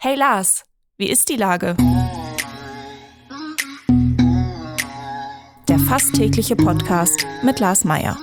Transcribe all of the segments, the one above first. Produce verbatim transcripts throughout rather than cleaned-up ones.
Hey Lars, wie ist die Lage? Der fast tägliche Podcast mit Lars Meyer.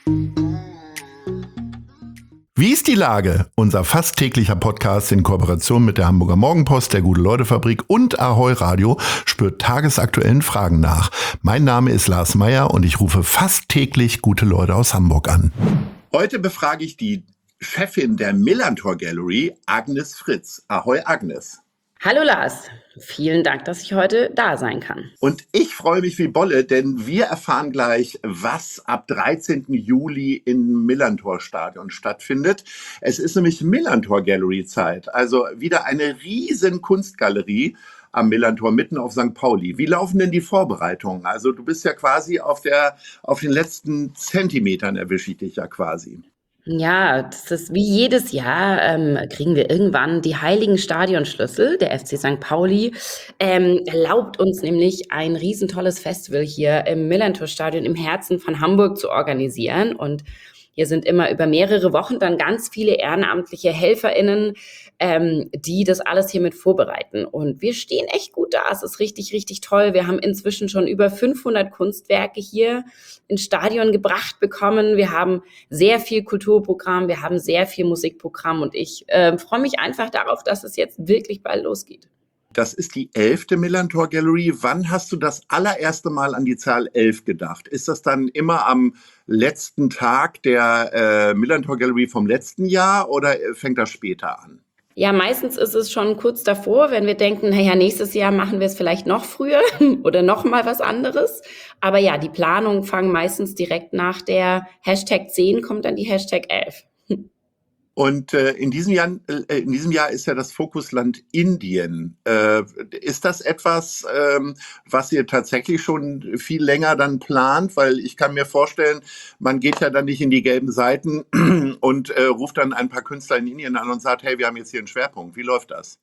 Wie ist die Lage? Unser fast täglicher Podcast in Kooperation mit der Hamburger Morgenpost, der Gute-Leute-Fabrik und Ahoi Radio spürt tagesaktuellen Fragen nach. Mein Name ist Lars Meyer und ich rufe fast täglich gute Leute aus Hamburg an. Heute befrage ich die Chefin der Millantor Gallery, Agnes Fritz. Ahoi Agnes. Hallo Lars, vielen Dank, dass ich heute da sein kann. Und ich freue mich wie Bolle, denn wir erfahren gleich, was ab dreizehnten Juli im Millantor Stadion stattfindet. Es ist nämlich Millantor Gallery Zeit, also wieder eine riesen Kunstgalerie am Millantor mitten auf Sankt Pauli. Wie laufen denn die Vorbereitungen? Also du bist ja quasi auf der, auf den letzten Zentimetern erwische ich dich ja quasi. Ja, das ist wie jedes Jahr, ähm, kriegen wir irgendwann die heiligen Stadionschlüssel. Der F C Sankt Pauli ähm, erlaubt uns nämlich ein riesentolles Festival hier im Millantor-Stadion im Herzen von Hamburg zu organisieren. Und hier sind immer über mehrere Wochen dann ganz viele ehrenamtliche HelferInnen, ähm, die das alles hier mit vorbereiten. Und wir stehen echt gut da. Es ist richtig, richtig toll. Wir haben inzwischen schon über fünfhundert Kunstwerke hier ins Stadion gebracht bekommen. Wir haben sehr viel Kulturprogramm, wir haben sehr viel Musikprogramm und ich äh, freue mich einfach darauf, dass es jetzt wirklich bald losgeht. Das ist die elfte Millantor Gallery. Wann hast du das allererste Mal an die Zahl elf gedacht? Ist das dann immer am letzten Tag der äh, Millantor Gallery vom letzten Jahr oder fängt das später an? Ja, meistens ist es schon kurz davor, wenn wir denken, naja, nächstes Jahr machen wir es vielleicht noch früher oder noch mal was anderes. Aber ja, die Planungen fangen meistens direkt nach der Hashtag zehn, kommt dann die Hashtag elf. Und äh, in diesem Jahr, äh, in diesem Jahr ist ja das Fokusland Indien. Äh, ist das etwas, ähm, was ihr tatsächlich schon viel länger dann plant? Weil ich kann mir vorstellen, man geht ja dann nicht in die gelben Seiten und äh, ruft dann ein paar Künstler in Indien an und sagt, hey, wir haben jetzt hier einen Schwerpunkt. Wie läuft das?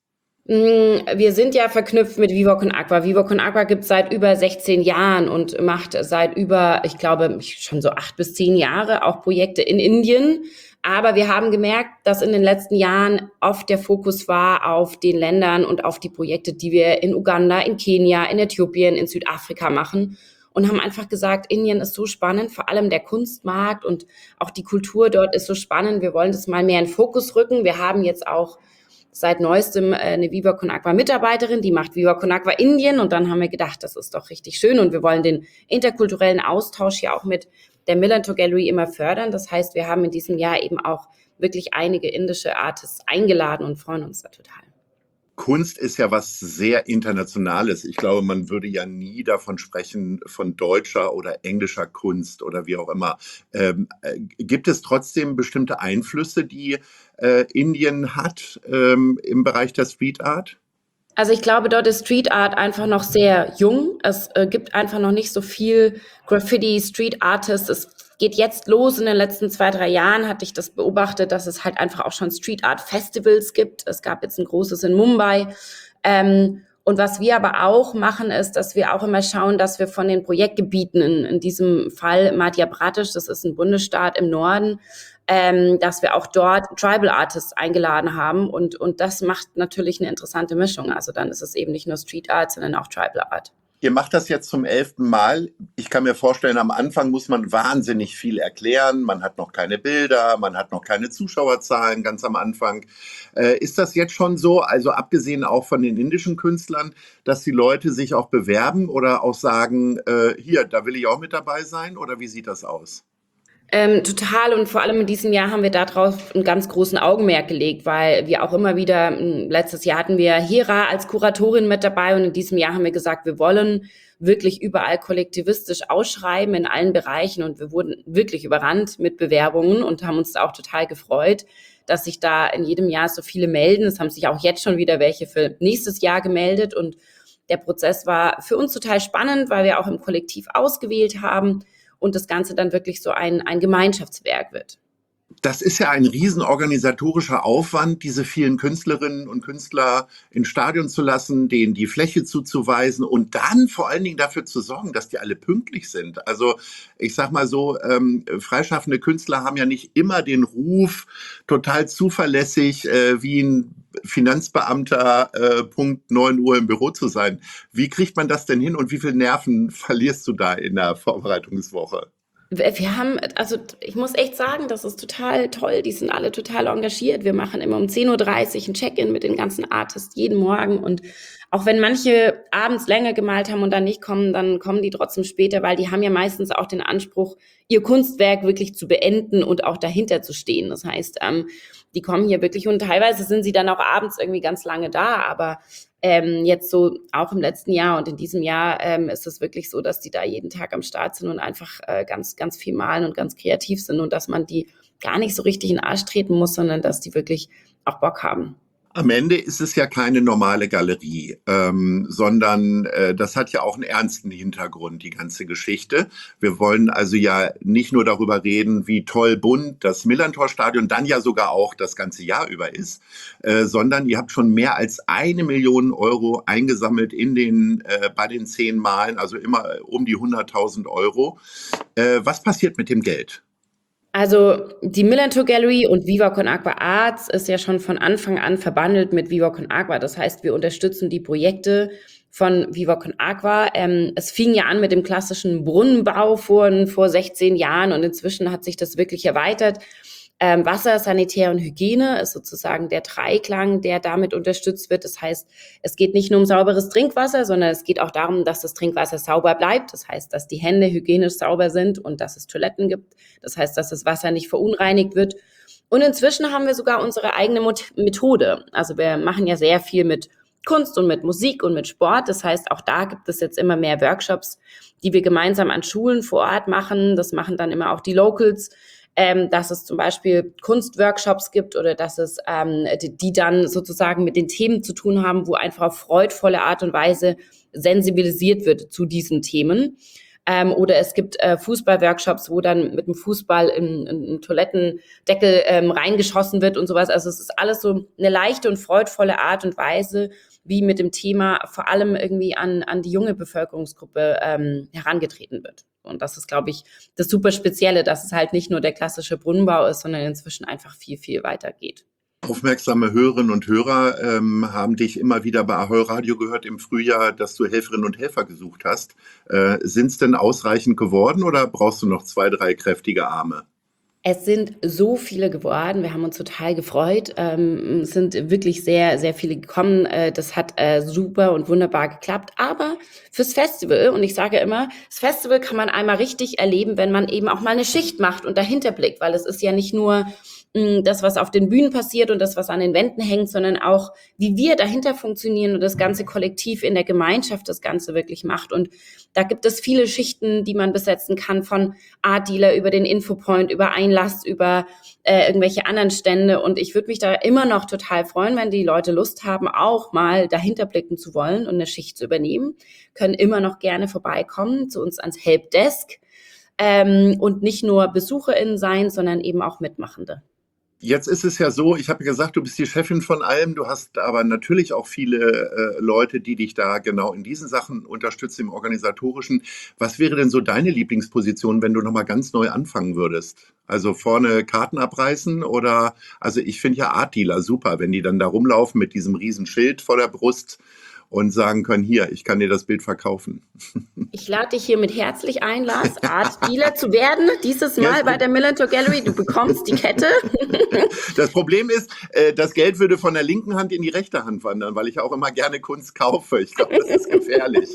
Wir sind ja verknüpft mit Viva Con Agua. Viva Con Agua gibt es seit über sechzehn Jahren und macht seit über, ich glaube, schon so acht bis zehn Jahre auch Projekte in Indien. Aber wir haben gemerkt, dass in den letzten Jahren oft der Fokus war auf den Ländern und auf die Projekte, die wir in Uganda, in Kenia, in Äthiopien, in Südafrika machen. Und haben einfach gesagt, Indien ist so spannend, vor allem der Kunstmarkt und auch die Kultur dort ist so spannend. Wir wollen das mal mehr in den Fokus rücken. Wir haben jetzt auch seit neuestem eine Viva Con Agua Mitarbeiterin, die macht Viva Con Agua Indien. Und dann haben wir gedacht, das ist doch richtig schön. Und wir wollen den interkulturellen Austausch ja auch mit der Millantor Gallery immer fördern. Das heißt, wir haben in diesem Jahr eben auch wirklich einige indische Artists eingeladen und freuen uns da total. Kunst ist ja was sehr Internationales. Ich glaube, man würde ja nie davon sprechen, von deutscher oder englischer Kunst oder wie auch immer. Ähm, äh, gibt es trotzdem bestimmte Einflüsse, die äh, Indien hat ähm, im Bereich der Street Art? Also ich glaube, dort ist Street Art einfach noch sehr jung. Es äh, gibt einfach noch nicht so viel Graffiti, Street Artists. Es geht jetzt los. In den letzten zwei, drei Jahren hatte ich das beobachtet, dass es halt einfach auch schon Street Art Festivals gibt. Es gab jetzt ein großes in Mumbai. Ähm, und was wir aber auch machen, ist, dass wir auch immer schauen, dass wir von den Projektgebieten, in, in diesem Fall Madhya Pradesh, das ist ein Bundesstaat im Norden, ähm, dass wir auch dort Tribal Artists eingeladen haben. Und, und das macht natürlich eine interessante Mischung. Also dann ist es eben nicht nur Street Art, sondern auch Tribal Art. Ihr macht das jetzt zum elften Mal. Ich kann mir vorstellen, am Anfang muss man wahnsinnig viel erklären. Man hat noch keine Bilder, man hat noch keine Zuschauerzahlen ganz am Anfang. Äh, ist das jetzt schon so, also abgesehen auch von den indischen Künstlern, dass die Leute sich auch bewerben oder auch sagen, äh, hier, da will ich auch mit dabei sein? Oder wie sieht das aus? Ähm, total und vor allem in diesem Jahr haben wir darauf einen ganz großen Augenmerk gelegt, weil wir auch immer wieder, letztes Jahr hatten wir Hera als Kuratorin mit dabei und in diesem Jahr haben wir gesagt, wir wollen wirklich überall kollektivistisch ausschreiben in allen Bereichen und wir wurden wirklich überrannt mit Bewerbungen und haben uns da auch total gefreut, dass sich da in jedem Jahr so viele melden. Es haben sich auch jetzt schon wieder welche für nächstes Jahr gemeldet und der Prozess war für uns total spannend, weil wir auch im Kollektiv ausgewählt haben und das Ganze dann wirklich so ein, ein Gemeinschaftswerk wird. Das ist ja ein riesen organisatorischer Aufwand, diese vielen Künstlerinnen und Künstler ins Stadion zu lassen, denen die Fläche zuzuweisen und dann vor allen Dingen dafür zu sorgen, dass die alle pünktlich sind. Also ich sag mal so, ähm, freischaffende Künstler haben ja nicht immer den Ruf, total zuverlässig äh, wie ein Finanzbeamter äh, Punkt neun Uhr im Büro zu sein. Wie kriegt man das denn hin und wie viel Nerven verlierst du da in der Vorbereitungswoche? Wir haben, also ich muss echt sagen, das ist total toll. Die sind alle total engagiert. Wir machen immer um zehn Uhr dreißig ein Check-in mit den ganzen Artists jeden Morgen. Und auch wenn manche abends länger gemalt haben und dann nicht kommen, dann kommen die trotzdem später, weil die haben ja meistens auch den Anspruch, ihr Kunstwerk wirklich zu beenden und auch dahinter zu stehen. Das heißt, ähm, die kommen hier wirklich und teilweise sind sie dann auch abends irgendwie ganz lange da, aber Ähm, jetzt so auch im letzten Jahr und in diesem Jahr ähm, ist es wirklich so, dass die da jeden Tag am Start sind und einfach äh, ganz, ganz viel malen und ganz kreativ sind und dass man die gar nicht so richtig in den Arsch treten muss, sondern dass die wirklich auch Bock haben. Am Ende ist es ja keine normale Galerie, ähm, sondern äh, das hat ja auch einen ernsten Hintergrund, die ganze Geschichte. Wir wollen also ja nicht nur darüber reden, wie toll bunt das Millerntor-Stadion dann ja sogar auch das ganze Jahr über ist, äh, sondern ihr habt schon mehr als eine Million Euro eingesammelt in den äh, bei den zehn Malen, also immer um die hunderttausend Euro. Äh, was passiert mit dem Geld? Also die Millantor Gallery und Viva Con Agua Arts ist ja schon von Anfang an verbandelt mit Viva Con Agua. Das heißt, wir unterstützen die Projekte von Viva Con Agua. Ähm, es fing ja an mit dem klassischen Brunnenbau vor, vor sechzehn Jahren und inzwischen hat sich das wirklich erweitert. Ähm, Wasser, Sanitär und Hygiene ist sozusagen der Dreiklang, der damit unterstützt wird. Das heißt, es geht nicht nur um sauberes Trinkwasser, sondern es geht auch darum, dass das Trinkwasser sauber bleibt. Das heißt, dass die Hände hygienisch sauber sind und dass es Toiletten gibt. Das heißt, dass das Wasser nicht verunreinigt wird. Und inzwischen haben wir sogar unsere eigene Methode. Also wir machen ja sehr viel mit Kunst und mit Musik und mit Sport. Das heißt, auch da gibt es jetzt immer mehr Workshops, die wir gemeinsam an Schulen vor Ort machen. Das machen dann immer auch die Locals. Ähm, dass es zum Beispiel Kunstworkshops gibt oder dass es ähm, die, die dann sozusagen mit den Themen zu tun haben, wo einfach auf freudvolle Art und Weise sensibilisiert wird zu diesen Themen. Ähm, oder es gibt äh, Fußballworkshops, wo dann mit dem Fußball in, in einen Toilettendeckel ähm, reingeschossen wird und sowas. Also es ist alles so eine leichte und freudvolle Art und Weise, wie mit dem Thema vor allem irgendwie an, an die junge Bevölkerungsgruppe ähm, herangetreten wird. Und das ist, glaube ich, das super Spezielle, dass es halt nicht nur der klassische Brunnenbau ist, sondern inzwischen einfach viel, viel weiter geht. Aufmerksame Hörerinnen und Hörer ähm, haben dich immer wieder bei Ahoi Radio gehört im Frühjahr, dass du Helferinnen und Helfer gesucht hast. Äh, sind es denn ausreichend geworden oder brauchst du noch zwei, drei kräftige Arme? Es sind so viele geworden. Wir haben uns total gefreut. Ähm, es sind wirklich sehr, sehr viele gekommen. Äh, das hat äh, super und wunderbar geklappt. Aber fürs Festival, und ich sage immer, das Festival kann man einmal richtig erleben, wenn man eben auch mal eine Schicht macht und dahinter blickt, weil es ist ja nicht nur mh, das, was auf den Bühnen passiert und das, was an den Wänden hängt, sondern auch, wie wir dahinter funktionieren und das ganze Kollektiv in der Gemeinschaft das Ganze wirklich macht. Und da gibt es viele Schichten, die man besetzen kann, von Art Dealer über den Infopoint, über Einlass, über äh, irgendwelche anderen Stände. Und ich würde mich da immer noch total freuen, wenn die Leute Lust haben, auch mal dahinter blicken zu wollen und eine Schicht zu übernehmen, können immer noch gerne vorbeikommen zu uns ans Helpdesk ähm, und nicht nur BesucherInnen sein, sondern eben auch Mitmachende. Jetzt ist es ja so, ich habe gesagt, du bist die Chefin von allem, du hast aber natürlich auch viele äh, Leute, die dich da genau in diesen Sachen unterstützen, im Organisatorischen. Was wäre denn so deine Lieblingsposition, wenn du nochmal ganz neu anfangen würdest? Also vorne Karten abreißen oder, also ich finde ja Art Dealer super, wenn die dann da rumlaufen mit diesem riesen Schild vor der Brust und sagen können, hier, ich kann dir das Bild verkaufen. Ich lade dich hiermit herzlich ein, Lars, Art Dealer zu werden. Dieses Mal Ja, bei der Millantor Gallery. Du bekommst die Kette. Das Problem ist, äh, das Geld würde von der linken Hand in die rechte Hand wandern, weil ich auch immer gerne Kunst kaufe. Ich glaube, das ist gefährlich.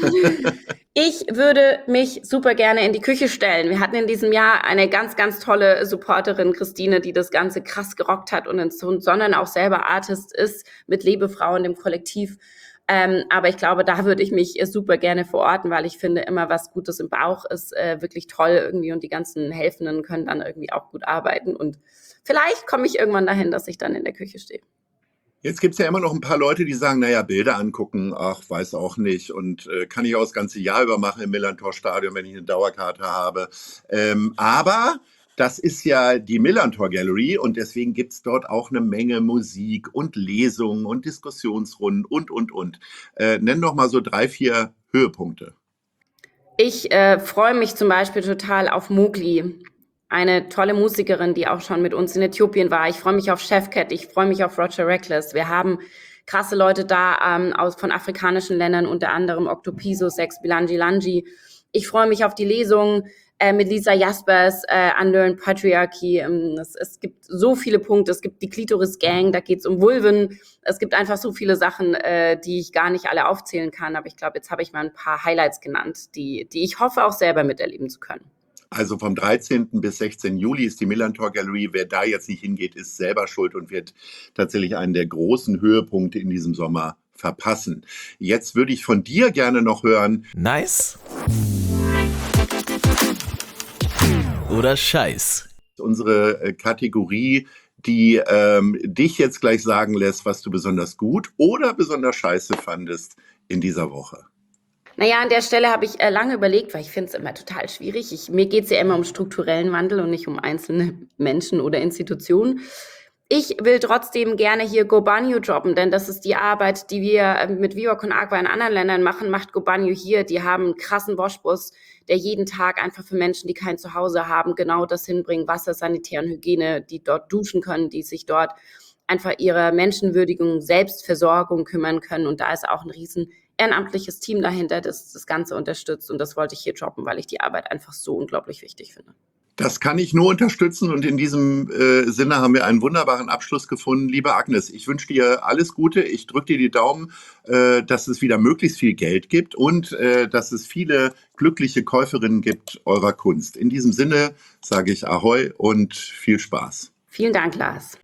Ich würde mich super gerne in die Küche stellen. Wir hatten in diesem Jahr eine ganz, ganz tolle Supporterin, Christine, die das Ganze krass gerockt hat und sondern auch selber Artist ist mit Lebefrauen, dem Kollektiv. Ähm, aber ich glaube, da würde ich mich super gerne verorten, weil ich finde, immer was Gutes im Bauch ist äh, wirklich toll irgendwie und die ganzen Helfenden können dann irgendwie auch gut arbeiten und vielleicht komme ich irgendwann dahin, dass ich dann in der Küche stehe. Jetzt gibt's ja immer noch ein paar Leute, die sagen, naja, Bilder angucken, ach, weiß auch nicht und äh, kann ich auch das ganze Jahr über machen im Millantor-Stadion, wenn ich eine Dauerkarte habe. Ähm, aber Das ist ja die Millantor Gallery und deswegen gibt es dort auch eine Menge Musik und Lesungen und Diskussionsrunden und, und, und. Äh, nenn doch mal so drei, vier Höhepunkte. Ich äh, freue mich zum Beispiel total auf Mowgli, eine tolle Musikerin, die auch schon mit uns in Äthiopien war. Ich freue mich auf Chef Cat, ich freue mich auf Roger Reckless. Wir haben krasse Leute da ähm, aus, von afrikanischen Ländern, unter anderem Octopiso, Sex Bilangi Langi. Ich freue mich auf die Lesung äh, mit Lisa Jaspers, äh, Unlearned Patriarchy. Ähm, es, es gibt so viele Punkte. Es gibt die Klitoris Gang, da geht es um Vulven. Es gibt einfach so viele Sachen, äh, die ich gar nicht alle aufzählen kann. Aber ich glaube, jetzt habe ich mal ein paar Highlights genannt, die, die ich hoffe, auch selber miterleben zu können. Also vom dreizehnten bis sechzehnten Juli ist die Millantor Gallery. Wer da jetzt nicht hingeht, ist selber schuld und wird tatsächlich einen der großen Höhepunkte in diesem Sommer verpassen. Jetzt würde ich von dir gerne noch hören. Nice oder Scheiß? Unsere äh, Kategorie, die ähm, dich jetzt gleich sagen lässt, was du besonders gut oder besonders scheiße fandest in dieser Woche. Naja, an der Stelle habe ich äh, lange überlegt, weil ich finde es immer total schwierig. Ich, mir geht es ja immer um strukturellen Wandel und nicht um einzelne Menschen oder Institutionen. Ich will trotzdem gerne hier Go Banyu droppen, denn das ist die Arbeit, die wir mit Viva Con Agua in anderen Ländern machen, macht Go Banyu hier. Die haben einen krassen Waschbus, der jeden Tag einfach für Menschen, die kein Zuhause haben, genau das hinbringt, Wasser, Sanitär und Hygiene, die dort duschen können, die sich dort einfach ihrer Menschenwürdigung, Selbstversorgung kümmern können. Und da ist auch ein riesen ehrenamtliches Team dahinter, das das Ganze unterstützt. Und das wollte ich hier droppen, weil ich die Arbeit einfach so unglaublich wichtig finde. Das kann ich nur unterstützen und in diesem äh, Sinne haben wir einen wunderbaren Abschluss gefunden. Liebe Agnes, ich wünsche dir alles Gute. Ich drücke dir die Daumen, äh, dass es wieder möglichst viel Geld gibt und äh, dass es viele glückliche Käuferinnen gibt eurer Kunst. In diesem Sinne sage ich Ahoi und viel Spaß. Vielen Dank, Lars.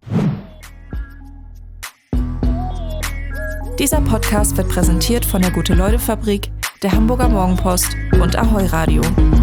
Dieser Podcast wird präsentiert von der Gute-Leute-Fabrik, der Hamburger Morgenpost und Ahoi Radio.